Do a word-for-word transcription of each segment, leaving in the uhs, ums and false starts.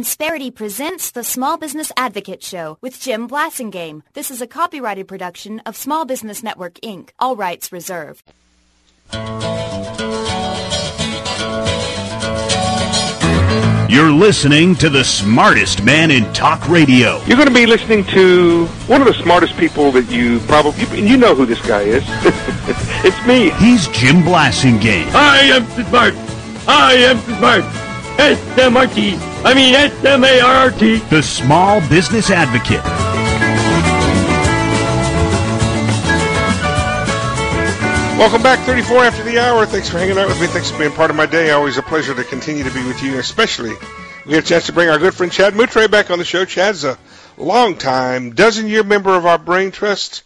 Insperity presents the Small Business Advocate Show with Jim Blasingame. This is a copyrighted production of Small Business Network, Incorporated. All rights reserved. You're listening to the smartest man in talk radio. You're going to be listening to one of the smartest people that you probably, you know who this guy is. It's me. He's Jim Blasingame. I am smart. I am smart. S M R T. I mean S M A R R T. The Small Business Advocate. Welcome back, thirty-four after the hour. Thanks for hanging out with me. Thanks for being part of my day. Always a pleasure to continue to be with you, especially we get a chance to bring our good friend Chad Moutre back on the show. Chad's a long-time, dozen-year member of our Brain Trust.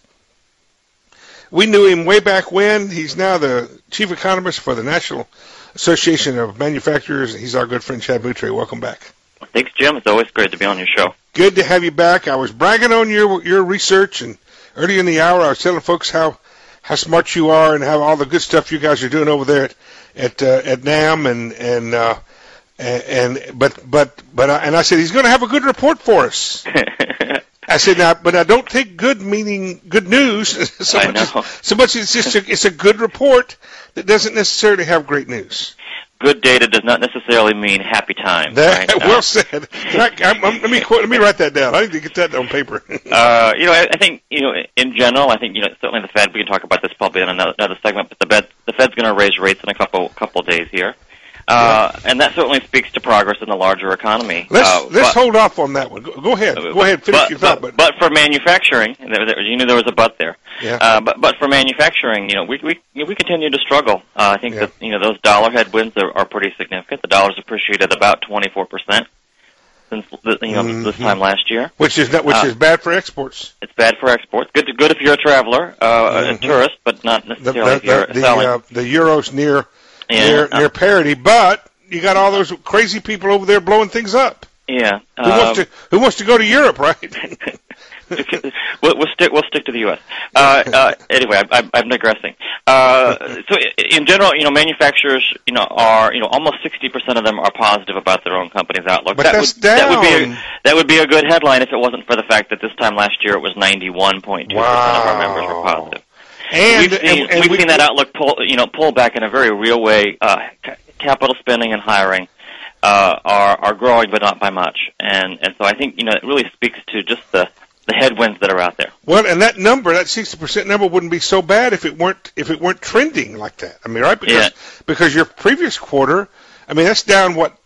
We knew him way back when. He's now the chief economist for the National Association of Manufacturers. He's our good friend Chad Moutre. Welcome back. Thanks, Jim. It's always great to be on your show. Good to have you back. I was bragging on your your research, and early in the hour I was telling folks how how smart you are and how all the good stuff you guys are doing over there at at, uh, at NAM and and uh, and, and but but but I, and I said he's going to have a good report for us. I said now, but I don't take good meaning good news so I much. know. As, so much it's just a, it's a good report that doesn't necessarily have great news. Good data does not necessarily mean happy times. That, right? well uh, said. I, I'm, I'm, let me quote, let me write that down. I need to get that on paper. uh, you know, I, I think you know, in general, I think you know, certainly the Fed. We can talk about this probably in another, another segment, but the Fed, the Fed's going to raise rates in a couple couple days here, uh, yeah. and that certainly speaks to progress in the larger economy. Let's uh, let's but, hold off on that one. Go, go ahead. Go ahead. Finish but, your thought. But, but for manufacturing, there, there, you knew there was a but there. Yeah. Uh, but but for manufacturing, you know, we we we continue to struggle. Uh, I think yeah. that you know those dollar headwinds are, are pretty significant. The dollar's appreciated about twenty-four percent since you know mm-hmm. this time last year, which is not, which uh, is bad for exports. It's bad for exports. Good to, good if you're a traveler, uh, mm-hmm. a tourist, but not necessarily the, if you're the, the, selling. Uh, the euro's near yeah, near uh, near parity, but you got all those crazy people over there blowing things up. Yeah. Who um, wants to Who wants to go to Europe, right? we'll, we'll stick. We'll stick to the U S Uh, uh, anyway, I, I, I'm digressing. Uh, so, in general, you know, manufacturers, you know, are you know almost sixty percent of them are positive about their own company's outlook. But that that's would, down. That would be a, that would be a good headline if it wasn't for the fact that this time last year it was ninety-one point two percent of our members were positive. And we've seen, and, and we've we, seen that outlook pull, you know, pull back in a very real way. Uh, capital spending and hiring uh, are are growing, but not by much. And and so I think you know it really speaks to just the the headwinds that are out there. Well, and that number, that sixty percent number, wouldn't be so bad if it weren't if it weren't trending like that. I mean, right? Because yeah. because your previous quarter, I mean, that's down what?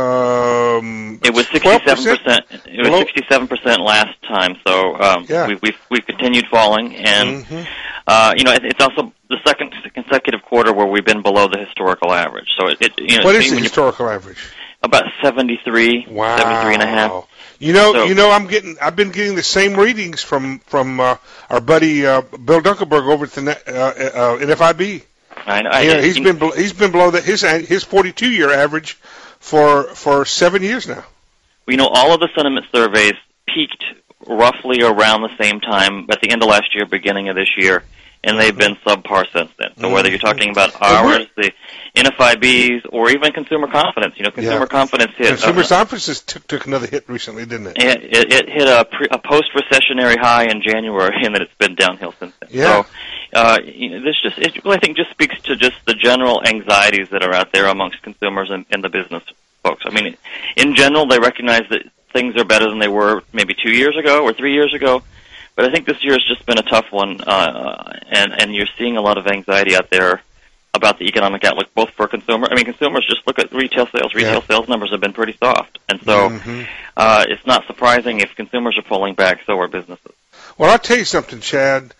Um, it was sixty-seven percent. It was sixty-seven percent last time. So um, yeah. we, we've we've continued falling, and mm-hmm. uh, you know it, it's also the second consecutive quarter where we've been below the historical average. So it, it you know what is the historical average? About seventy-three, wow. seventy-three and a half. You know, so, you know, I'm getting, I've been getting the same readings from from uh, our buddy uh, Bill Dunkelberg over at the uh, uh, N F I B. I know. You know he's been he's been below that his his forty-two year average for for seven years now. We know all of the sentiment surveys peaked roughly around the same time at the end of last year, beginning of this year, and they've been subpar since then. So whether you're talking about ours, the N F I Bs, or even consumer confidence, you know, consumer yeah. confidence hit. Consumer uh, confidence took took another hit recently, didn't it? It, it, it hit a, pre, a post-recessionary high in January, and then it's been downhill since then. Yeah. So, uh, you know, this just it, well, I think just speaks to just the general anxieties that are out there amongst consumers and, and the business folks. I mean, in general, they recognize that things are better than they were maybe two years ago or three years ago. But I think this year has just been a tough one, uh, and, and you're seeing a lot of anxiety out there about the economic outlook, both for consumer. I mean, consumers just look at retail sales. Retail yeah. sales numbers have been pretty soft. And so mm-hmm. uh, it's not surprising if consumers are pulling back, so are businesses. Well, I'll tell you something, Chad.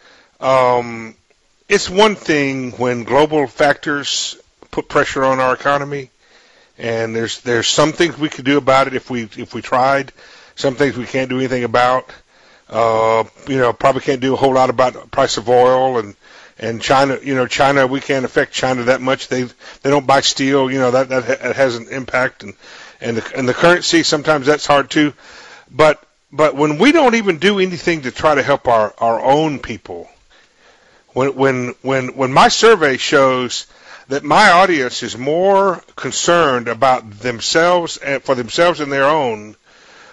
Um, it's one thing when global factors put pressure on our economy, and there's there's some things we could do about it if we if we tried. Some things we can't do anything about. Uh, you know, probably can't do a whole lot about the price of oil and, and China. You know, China, we can't affect China that much. They they don't buy steel. You know, that that, that has an impact, and and the, and the currency sometimes that's hard too. But but when we don't even do anything to try to help our, our own people, when when when when my survey shows that my audience is more concerned about themselves and for themselves and their own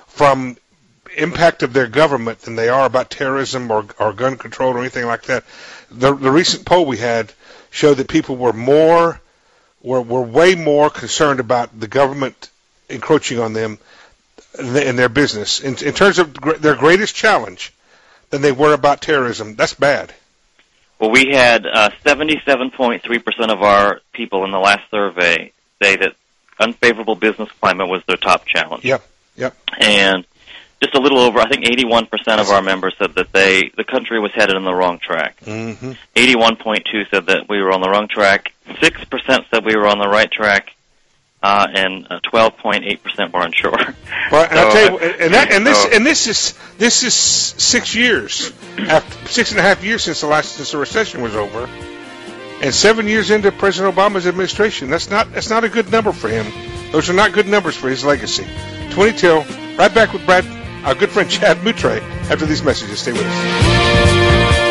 from impact of their government than they are about terrorism or, or gun control or anything like that. The, the recent poll we had showed that people were more, were, were way more concerned about the government encroaching on them in their business in, in terms of gr- their greatest challenge than they were about terrorism. That's bad. Well, we had uh, seventy-seven point three percent of our people in the last survey say that unfavorable business climate was their top challenge. Yep, yep. And just a little over, I think eighty-one percent of our members said that they the country was headed in the wrong track. Mm-hmm. eighty-one point two said that we were on the wrong track. six percent said we were on the right track. Uh, and uh, twelve point eight percent were unsure. Well, and so, I'll tell you, and, that, and this so, and this is this is six years, after six and a half years since the last since the recession was over, and seven years into President Obama's administration. That's not that's not a good number for him. Those are not good numbers for his legacy. twenty till. Right back with Brad, our good friend Chad Moutre, after these messages. Stay with us.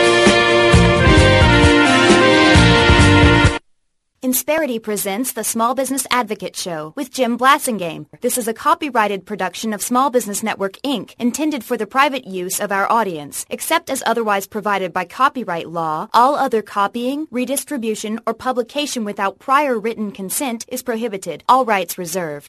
Insperity presents the Small Business Advocate Show with Jim Blasingame. This is a copyrighted production of Small Business Network, Incorporated, intended for the private use of our audience. Except as otherwise provided by copyright law, all other copying, redistribution, or publication without prior written consent is prohibited. All rights reserved.